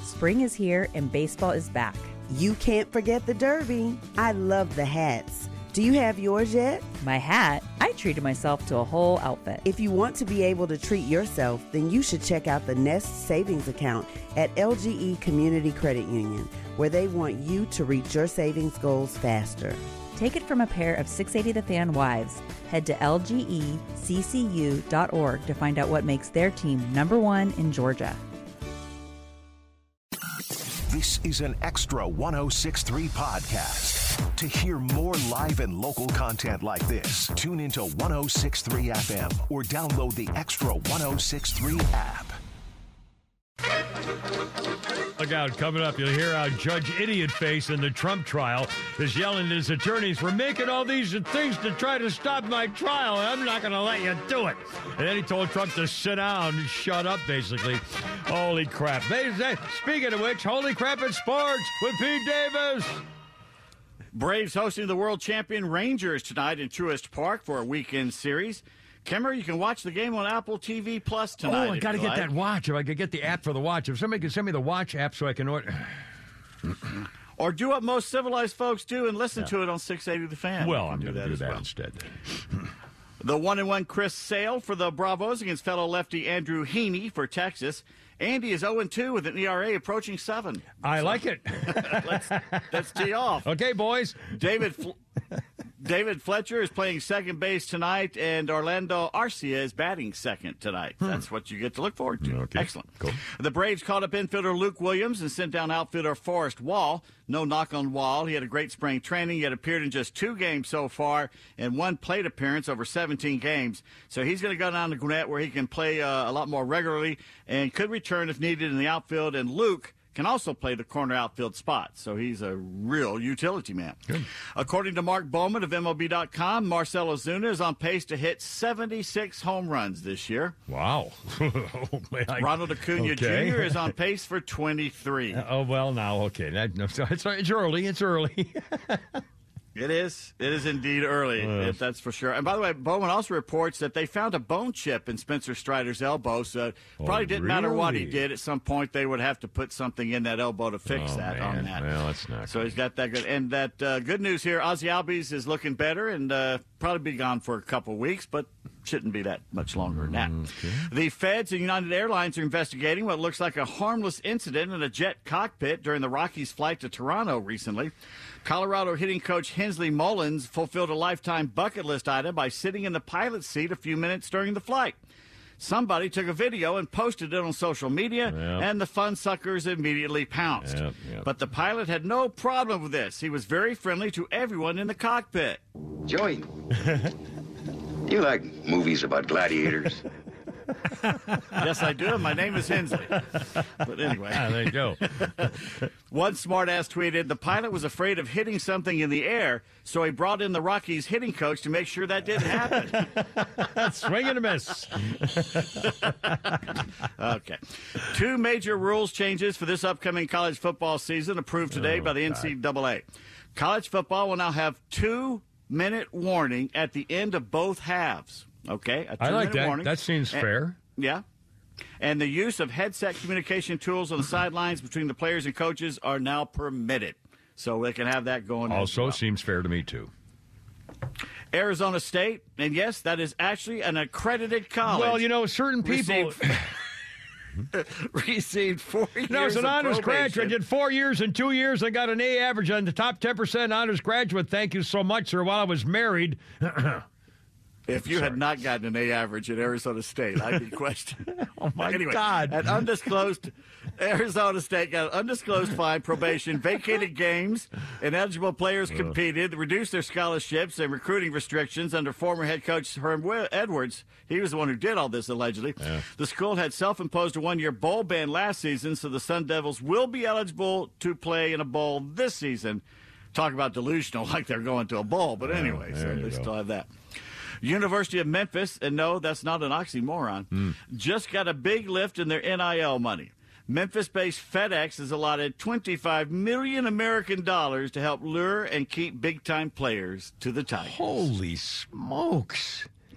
Spring is here and baseball is back. You can't forget the Derby. I love the hats. Do you have yours yet? My hat? I treated myself to a whole outfit. If you want to be able to treat yourself, then you should check out the Nest Savings Account at LGE Community Credit Union, where they want you to reach your savings goals faster. Take it from a pair of 680 The Fan wives. Head to lgeccu.org to find out what makes their team #1 in Georgia. This is an Extra 106.3 podcast. To hear more live and local content like this, tune into 106.3 FM or download the Extra 106.3 app. Look out, coming up, you'll hear how Judge Idiot Face in the Trump trial is yelling at his attorneys, "We're making all these things to try to stop my trial, and I'm not going to let you do it." And then he told Trump to sit down and shut up, basically. Holy crap. Speaking of which, holy crap in sports with Pete Davis. Braves hosting the world champion Rangers tonight in Truist Park for a weekend series. Kimmer, you can watch the game on Apple TV Plus tonight. Oh, I got to get that watch. If I could get the app for the watch. If somebody could send me the watch app so I can order. Or do what most civilized folks do and listen to it on 680 The Fan. Well, I'm going to do that instead. The 1-1 Chris Sale for the Bravos against fellow lefty Andrew Heaney for Texas. Andy is 0-2 with an ERA approaching 7. I like it. Let's tee off. Okay, boys. David Fletcher is playing second base tonight, and Orlando Arcia is batting second tonight. That's what you get to look forward to. Okay. Excellent. Cool. The Braves called up infielder Luke Williams and sent down outfielder Forrest Wall. No knock on Wall. He had a great spring training. He had appeared in just 2 games so far and 1 plate appearance over 17 games. So he's going to go down to Gwinnett where he can play a lot more regularly and could return if needed in the outfield. And Luke can also play the corner outfield spot. So he's a real utility man. Good. According to Mark Bowman of MLB.com, Marcell Ozuna is on pace to hit 76 home runs this year. Wow. Oh, man. Ronald Acuna Jr. is on pace for 23. Oh, well, now, okay. It's early. It's early. It is. It is indeed early, that's for sure. And by the way, Bowman also reports that they found a bone chip in Spencer Strider's elbow, so it probably didn't matter what he did. At some point, they would have to put something in that elbow to fix that. Man. On that. Well, that's not so he's got that good. And that good news here, Ozzy Albies is looking better and probably be gone for a couple weeks, but shouldn't be that much longer than that. Okay. The feds and United Airlines are investigating what looks like a harmless incident in a jet cockpit during the Rockies' flight to Toronto recently. Colorado hitting coach Hensley Mullins fulfilled a lifetime bucket list item by sitting in the pilot's seat a few minutes during the flight. Somebody took a video and posted it on social media, and the fun suckers immediately pounced. But the pilot had no problem with this. He was very friendly to everyone in the cockpit. Joey, you like movies about gladiators? Yes, I do. My name is Hensley. But anyway. There you go. One smartass tweeted, the pilot was afraid of hitting something in the air, so he brought in the Rockies hitting coach to make sure that didn't happen. Swing and a miss. Okay. 2 major rules changes for this upcoming college football season approved today by the NCAA. College football will now have 2-minute warning at the end of both halves. Okay, I like that. Warning. That seems fair. Yeah. And the use of headset communication tools on the sidelines between the players and coaches are now permitted. So they can have that going. Also seems fair to me, too. Arizona State, and yes, that is actually an accredited college. Well, you know, certain people received 4 years. No, it's an honors graduate. I did 4 years and 2 years. I got an A average on the top 10% honors graduate. Thank you so much, sir, while I was married. If you had not gotten an A average at Arizona State, I'd be questioned. Oh, my anyway, God. At undisclosed, Arizona State got an undisclosed fine, probation, vacated games, and eligible players competed, reduced their scholarships and recruiting restrictions under former head coach Herm Edwards. He was the one who did all this, allegedly. Yeah. The school had self-imposed a 1-year bowl ban last season, so the Sun Devils will be eligible to play in a bowl this season. Talk about delusional, like they're going to a bowl. But anyway, so they still have that. University of Memphis, and no, that's not an oxymoron, just got a big lift in their NIL money. Memphis-based FedEx has allotted $25 million American dollars to help lure and keep big-time players to the Tigers. Holy smokes.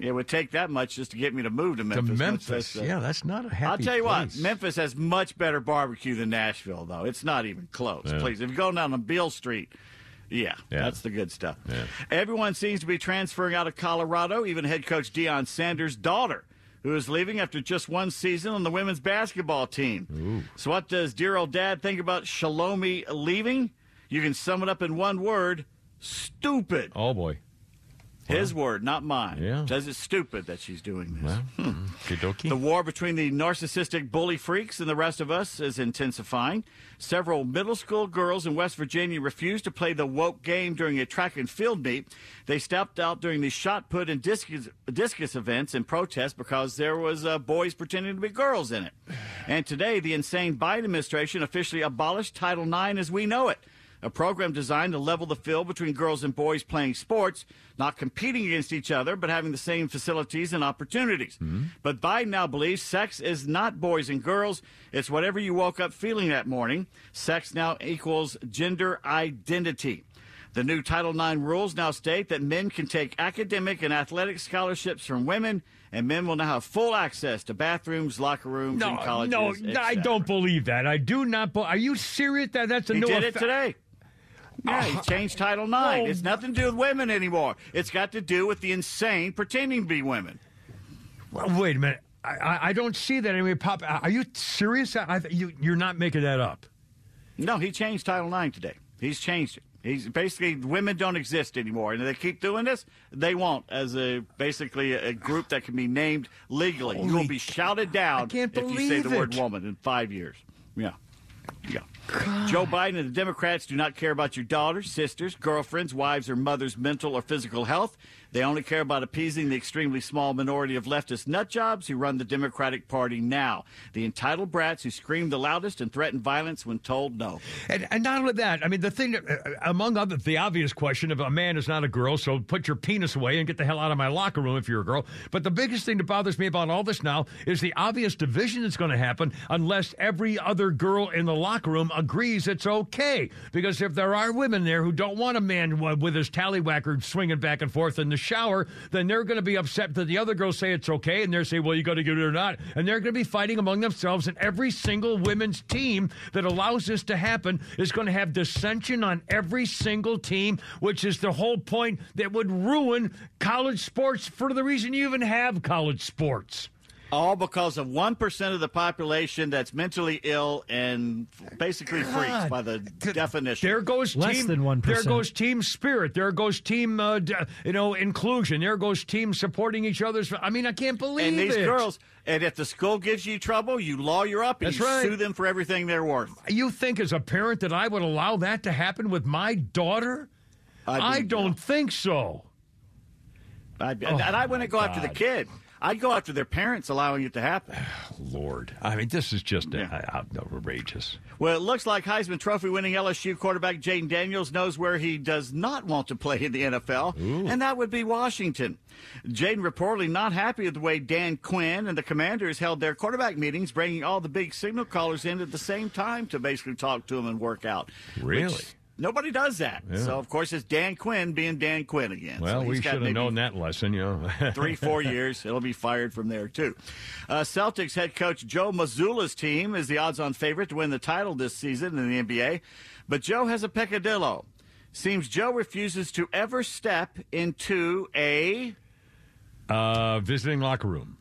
It would take that much just to get me to move to Memphis. To Memphis. Yeah, that's not a happy I'll tell you place. what, Memphis has much better barbecue than Nashville, though. It's not even close. Yeah. Please, if you go down on Beale Street, yeah, that's the good stuff. Yeah. Everyone seems to be transferring out of Colorado, even head coach Deion Sanders' daughter, who is leaving after just one season on the women's basketball team. Ooh. So what does dear old dad think about Shalomi leaving? You can sum it up in one word: stupid. Oh, boy. His word, not mine. Yeah. Says it's stupid that she's doing this. Well, okey-dokey. The war between the narcissistic bully freaks and the rest of us is intensifying. Several middle school girls in West Virginia refused to play the woke game during a track and field meet. They stepped out during the shot put and discus events in protest because there was boys pretending to be girls in it. And today, the insane Biden administration officially abolished Title IX as we know it, a program designed to level the field between girls and boys playing sports, not competing against each other, but having the same facilities and opportunities. But Biden now believes sex is not boys and girls. It's whatever you woke up feeling that morning. Sex now equals gender identity. The new Title IX rules now state that men can take academic and athletic scholarships from women, and men will now have full access to bathrooms, locker rooms, and colleges. No, I etc. don't believe that. I do not. Are you serious? That's a He new did it affa- today. Yeah, he changed Title IX. It's nothing to do with women anymore. It's got to do with the insane pretending to be women. Well, wait a minute. I don't see that anyway. Pop, are you serious? You're not making that up. No, he changed Title IX today. He's changed it. He's basically, women don't exist anymore, and if they keep doing this, they won't. As basically a group that can be named legally, you will be shouted down I can't if you say the believe word it. woman in 5 years. Yeah. Joe Biden and the Democrats do not care about your daughters, sisters, girlfriends, wives, or mothers' mental or physical health. They only care about appeasing the extremely small minority of leftist nutjobs who run the Democratic Party now. The entitled brats who scream the loudest and threaten violence when told no. And not only that, I mean, the thing, among other, the obvious question of a man is not a girl, so put your penis away and get the hell out of my locker room if you're a girl. But the biggest thing that bothers me about all this now is the obvious division that's going to happen unless every other girl in the locker room agrees it's okay. Because if there are women there who don't want a man with his tallywhacker swinging back and forth in the shower, then they're going to be upset that the other girls say it's okay, and they're saying, well, you got to get it or not. And they're going to be fighting among themselves, and every single women's team that allows this to happen is going to have dissension on every single team, which is the whole point that would ruin college sports for the reason you even have college sports. All because of 1% of the population that's mentally ill and basically freaks by the definition. There goes Less team, than 1%. There goes team spirit. There goes team, inclusion. There goes team supporting each other's. I mean, I can't believe And these it. girls, and if the school gives you trouble, you lawyer up and That's you right. sue them for everything they're worth. You think as a parent that I would allow that to happen with my daughter? I don't think so. And I wouldn't go after the kid. I'd go after their parents allowing it to happen. Lord. I mean, this is just Yeah. outrageous. Well, it looks like Heisman Trophy winning LSU quarterback Jaden Daniels knows where he does not want to play in the NFL, and that would be Washington. Jaden reportedly not happy with the way Dan Quinn and the Commanders held their quarterback meetings, bringing all the big signal callers in at the same time to basically talk to him and work out. Really? Which nobody does that. Yeah. So, of course, it's Dan Quinn being Dan Quinn again. Well, So we he's got should have maybe known that lesson, 3-4 years. He'll be fired from there, too. Celtics head coach Joe Mazzulla's team is the odds-on favorite to win the title this season in the NBA. But Joe has a peccadillo. Seems Joe refuses to ever step into a visiting locker room.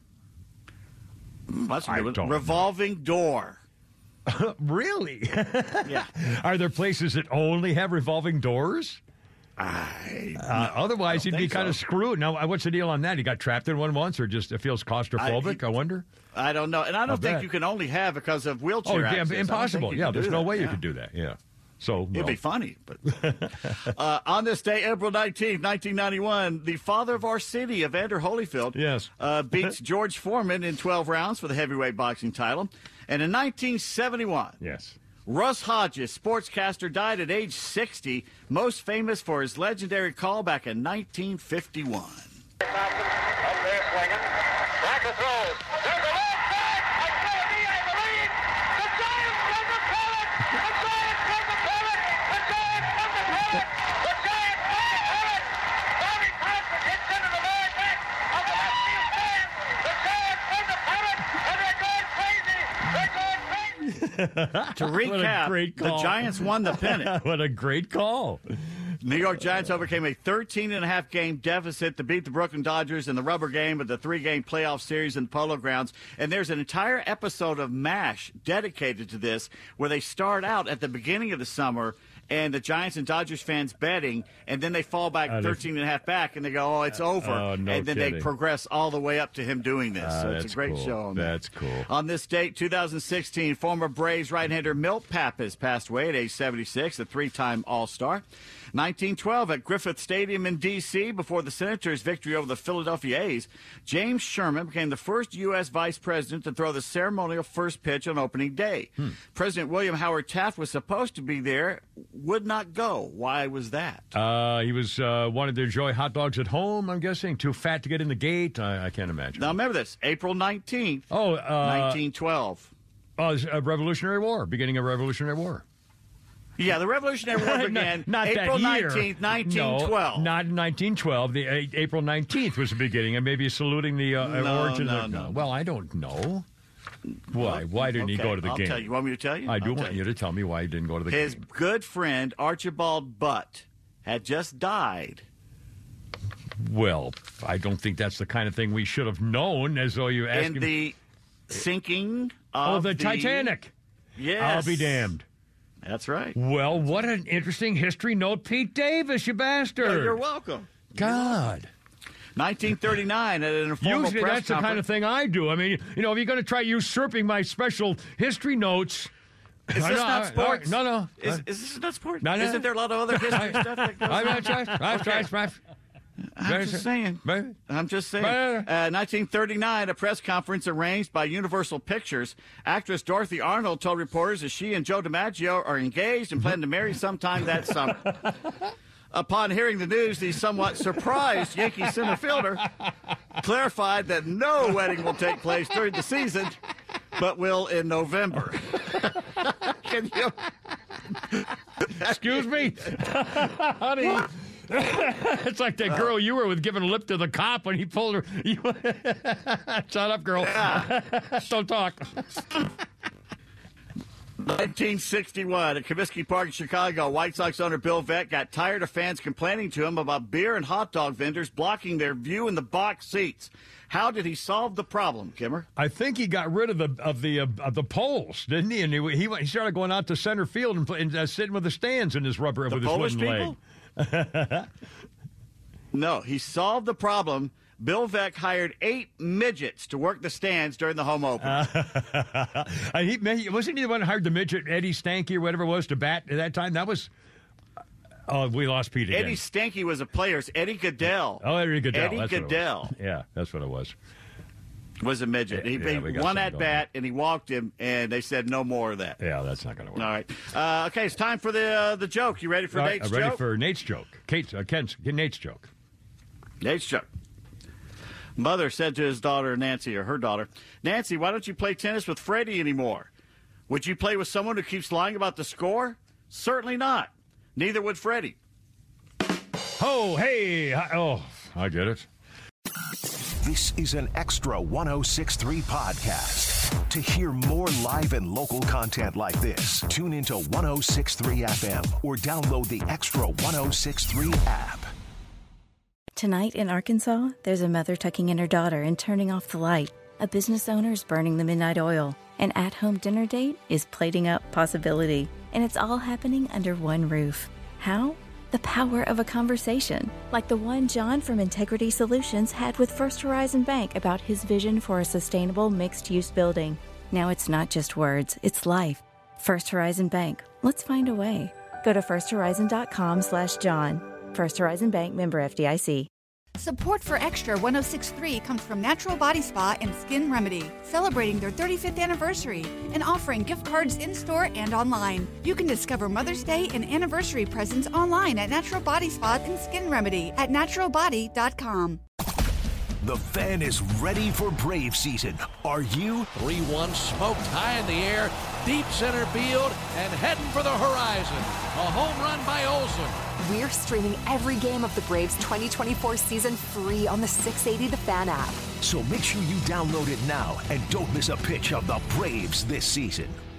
What's I it? don't Revolving door. Really? Yeah. Are there places that only have revolving doors? Otherwise, he'd be think kind of so. screwed. Now, what's the deal on that? He got trapped in one once, or just it feels claustrophobic? I wonder. I don't know. And I don't think bet. you can only have because of wheelchair Oh, access. I don't impossible. think you Yeah, can there's do no that. way you Yeah. could do that. Yeah. So It'd be funny. But on this day, April 19th, 1991, the father of our city, Evander Holyfield, Yes. beats George Foreman in 12 rounds for the heavyweight boxing title. And in 1971, yes. Russ Hodges, sportscaster, died at age 60, most famous for his legendary call back in 1951. Up there swinging. Backer throws. There's a left back. A knee, I believe. The Giants can repel it. The Giants can repel it. The Giants can repel it. The Giants can repel it. Bobby Thompson hits into the very back of the left To recap, great the call. Giants won the pennant. What a great call. New York Giants overcame a 13.5 game deficit to beat the Brooklyn Dodgers in the rubber game of the 3-game playoff series in Polo Grounds. And there's an entire episode of MASH dedicated to this, where they start out at the beginning of the summer and the Giants and Dodgers fans betting, and then they fall back 13.5 back, and they go, oh, it's over. No and then kidding. they progress all the way up to him doing this. So it's a great cool. show on that. That's cool. On this date, 2016, former Braves right-hander Milt Pappas passed away at age 76, a 3-time All-Star. 1912 at Griffith Stadium in D.C. before the Senators' victory over the Philadelphia A's, James Sherman became the first U.S. vice president to throw the ceremonial first pitch on opening day. President William Howard Taft was supposed to be there, would not go. Why was that? He was wanted to enjoy hot dogs at home, I'm guessing. Too fat to get in the gate. I can't imagine. Now, remember this, April 19th, 1912. It's a Revolutionary War, beginning of Revolutionary War. Yeah, the Revolutionary War began not April that year. 19th, 1912. No, not in 1912. The April 19th was the beginning, and maybe saluting the origin. No. Well, I don't know. Why? Why didn't he go to the I'll game? tell you. You want me to tell you? I do I'll want tell you to tell me why he didn't go to the His game. good friend, Archibald Butt, had just died. Well, I don't think that's the kind of thing we should have known, as though you asked In him. the sinking of the Titanic. Yes. I'll be damned. That's right. Well, what an interesting history note, Pete Davis, you bastard. Oh, you're welcome. God. 1939 at an informal Usually press that's the kind of thing I do. I mean, if you're going to try usurping my special history notes. Is this not sports? No. Is this not sports? No. Isn't there a lot of other history stuff that goes on? I'm just saying. I'm just saying. 1939, a press conference arranged by Universal Pictures. Actress Dorothy Arnold told reporters that she and Joe DiMaggio are engaged and plan to marry sometime that summer. Upon hearing the news, the somewhat surprised Yankee center fielder clarified that no wedding will take place during the season, but will in November. Can you? Excuse me? Honey. It's like that girl you were with giving lip to the cop when he pulled her. Shut up, girl. Don't talk. 1961 at Comiskey Park in Chicago, White Sox owner Bill Veeck got tired of fans complaining to him about beer and hot dog vendors blocking their view in the box seats. How did he solve the problem, Kimmer? I think he got rid of the poles, didn't he? And he started going out to center field and sitting with the stands in his rubber with his Polish wooden people? leg. No, he solved the problem. Bill Veeck hired 8 midgets to work the stands during the home opener. Wasn't he the one who hired the midget Eddie Stanky or whatever it was to bat at that time? That was. Oh, we lost Pete again. Eddie Stanky was a player. Eddie Goodell. Oh, Eddie Goodell. Eddie That's Goodell. What it was. Yeah, that's what it was. Was a midget. He we got won something at going bat, and he walked him, and they said no more of that. Yeah, that's not going to work. All right. Okay, it's time for the joke. You ready for Nate's joke? Ready for Nate's joke. Nate's joke. Nate's joke. Mother said to his daughter, Nancy, or her daughter, Nancy, why don't you play tennis with Freddie anymore? Would you play with someone who keeps lying about the score? Certainly not. Neither would Freddie. Oh, hey. Oh, I get it. This is an Extra 106.3 podcast. To hear more live and local content like this, tune into 106.3 FM or download the Extra 106.3 app. Tonight in Arkansas, there's a mother tucking in her daughter and turning off the light. A business owner is burning the midnight oil. An at-home dinner date is plating up possibility. And it's all happening under one roof. How? The power of a conversation, like the one John from Integrity Solutions had with First Horizon Bank about his vision for a sustainable mixed-use building. Now it's not just words, it's life. First Horizon Bank. Let's find a way. Go to firsthorizon.com/John. First Horizon Bank, member FDIC. Support for Extra 106.3 comes from Natural Body Spa and Skin Remedy, celebrating their 35th anniversary and offering gift cards in-store and online. You can discover Mother's Day and anniversary presents online at Natural Body Spa and Skin Remedy at naturalbody.com. The Fan is ready for Brave season. Are you? 3-1 smoked high in the air, deep center field, and heading for the horizon. A home run by Olsen. We're streaming every game of the Braves 2024 season free on the 680 The Fan app. So make sure you download it now and don't miss a pitch of the Braves this season.